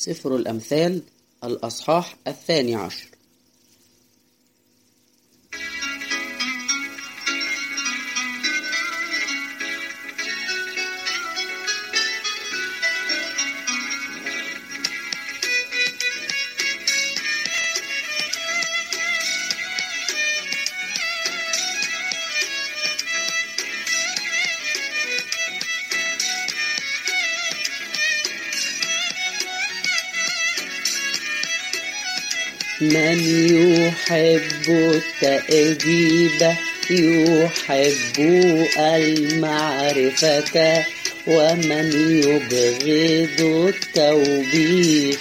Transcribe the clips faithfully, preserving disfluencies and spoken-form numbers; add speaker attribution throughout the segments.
Speaker 1: سفر الأمثال الأصحاح الثاني عشر. من يحب التأديب يحب المعرفة، ومن يبغض التوبيخ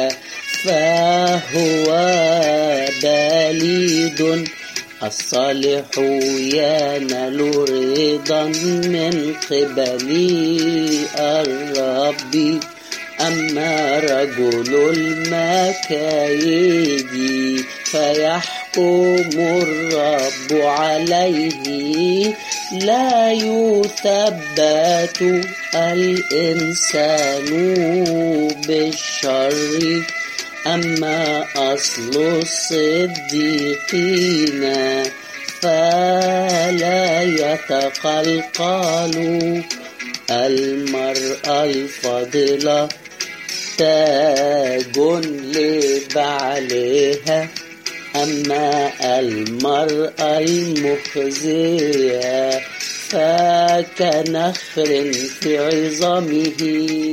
Speaker 1: فهو بليد. الصالح ينال رضا من قبل الرب، أما رجل المكايد فيحكم الرب عليه. لا يثبت الإنسان بالشر، أما أصل الصديقين فلا يتقلقل. المرأة الفاضلة تاج لبعلها، أما المرأة المخزية فكنخر في عظامه.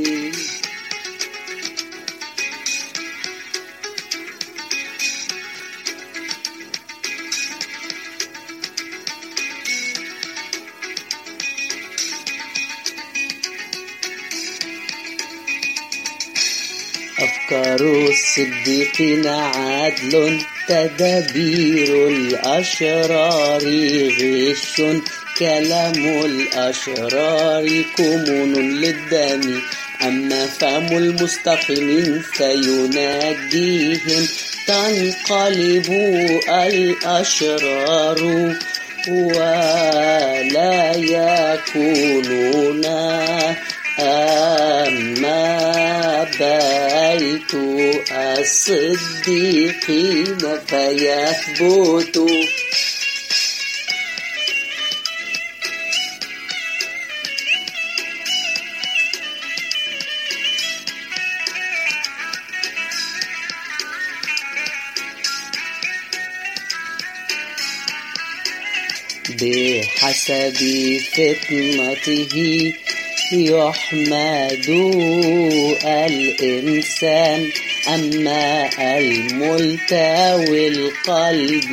Speaker 1: أفكار الصديقين عدل، تدابير الأشرار غش. كلام الأشرار كمون للدم، أما فم المستقيمين فينجيهم. تنقلب الأشرار ولا يكونون، أما بيت الصديقين فيثبت. بحسب فطنته يحمد الإنسان، أما الملتوي القلب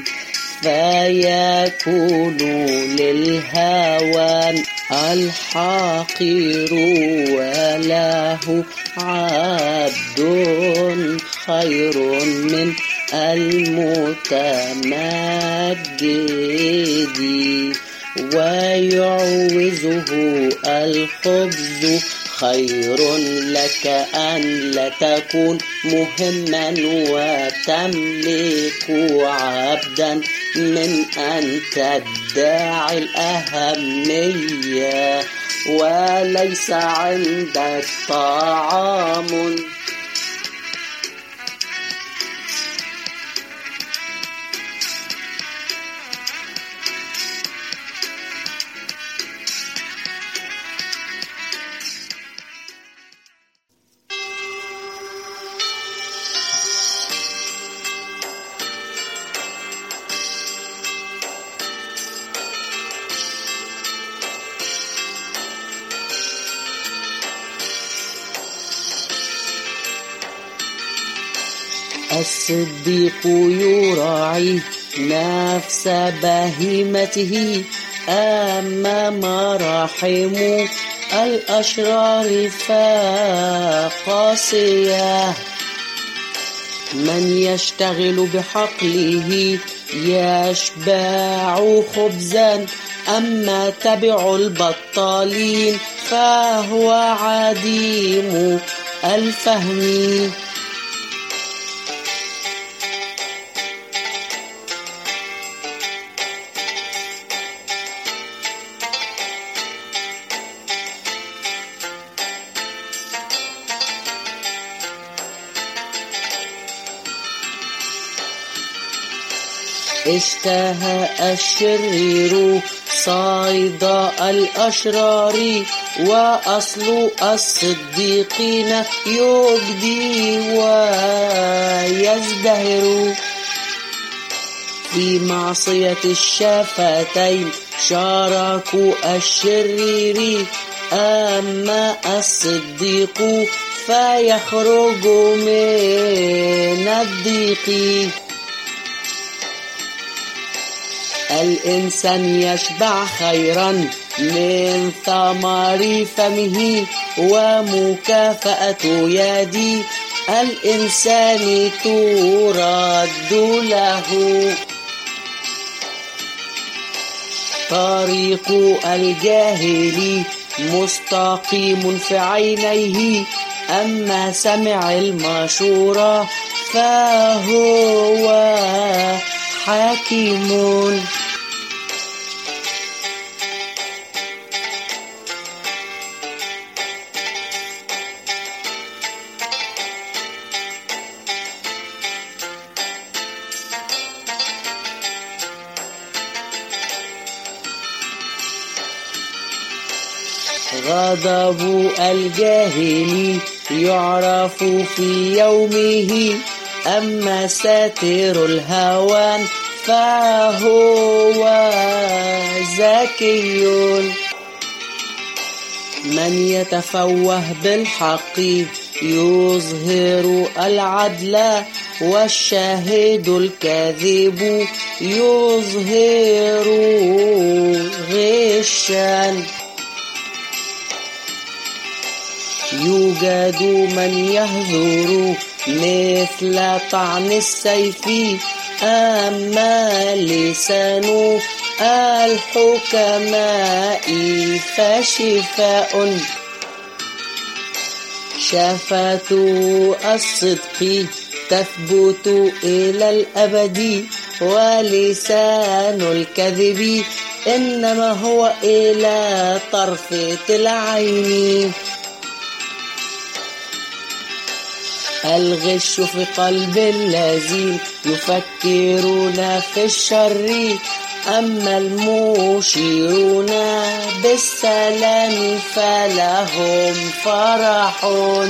Speaker 1: فيكون للهوان. الحقير وله عبد خير من المتمجد، ويعوزه الخبز. خير لك أن لا تكون مهما وتملك عبدا من أن تدعي الأهمية وليس عندك طعام. الصديق يراعي نفس بهيمته، أما مراحم الأشرار فقاسية. من يشتغل بحقله يشبع خبزا، أما تبع البطالين فهو عديم الفهم. اشتهى الشرير صيد الأشرار، وأصل الصديقين يبدي ويزدهر. في معصية الشفتين شاركوا الشرير، أما الصديق فيخرج من الضيق. الإنسان يشبع خيرا من ثمر فمه، ومكافأة يد الإنسان ترد له. طريق الجاهل مستقيم في عينيه، أما سمع المشورة فهو حكيم. غضب الجاهل يعرف في يومه، أما ساتر الهوان فهو ذكي. من يتفوه بالحق يظهر العدل، والشاهد الكاذب يظهر غشا. يوجد من يهذر مثل طعن السيف، أما لسان الحكماء فشفاء. شفاة الصدق تثبت إلى الأبد، ولسان الكذب إنما هو إلى طرفة العين. الغش في قلب الذين يفكرون في الشر، أما المشيرون بالسلام فلهم فرح.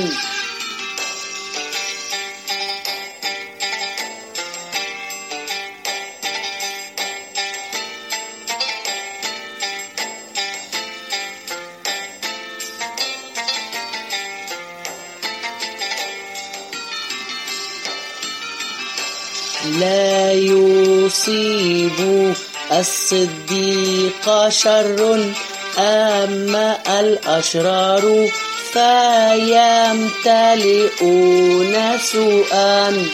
Speaker 1: لا يصيب الصديق شر، أما الأشرار فيمتلئون سوءا.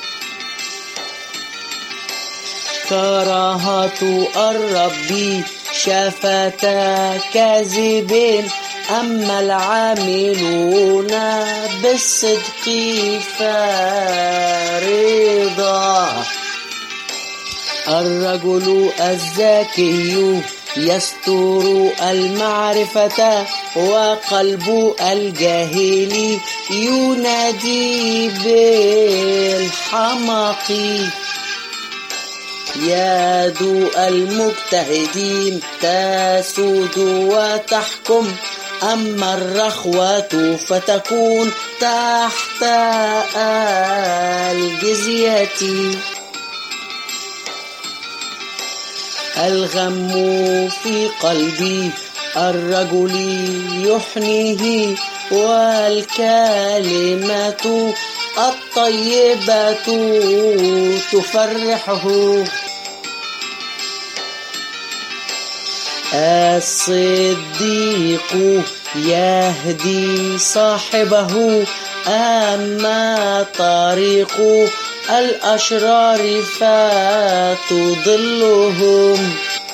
Speaker 1: كراهة الرب شفتا كاذب، أما العاملون بالصدق فرضا. الرجل الذكي يستر المعرفة، وقلب الجاهل ينادي بالحمق. يد المجتهدين تسود وتحكم، أما الرخوة فتكون تحت الجزية. الغم في قلب الرجل يحنيه، والكلمة الطيبة تفرحه. الصديق يهدي صاحبه، أما طريق الأشرار فتضلهم.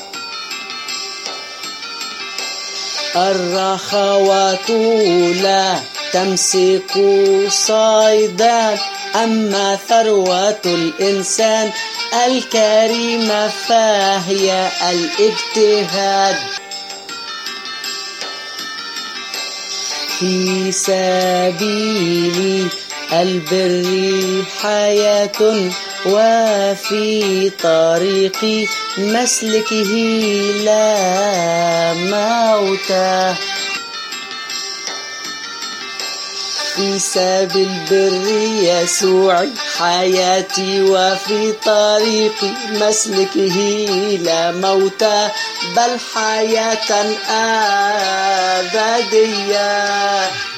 Speaker 1: الرخوات لا تمسك صيدا، أما ثروة الإنسان الكريم فهي الاجتهاد. في سبيل البر حياة وفي طريق مسلكه لا موت. في سبيل البر يسوع حياتي وفي طريق مسلكه لا موت بل حياة أبدية.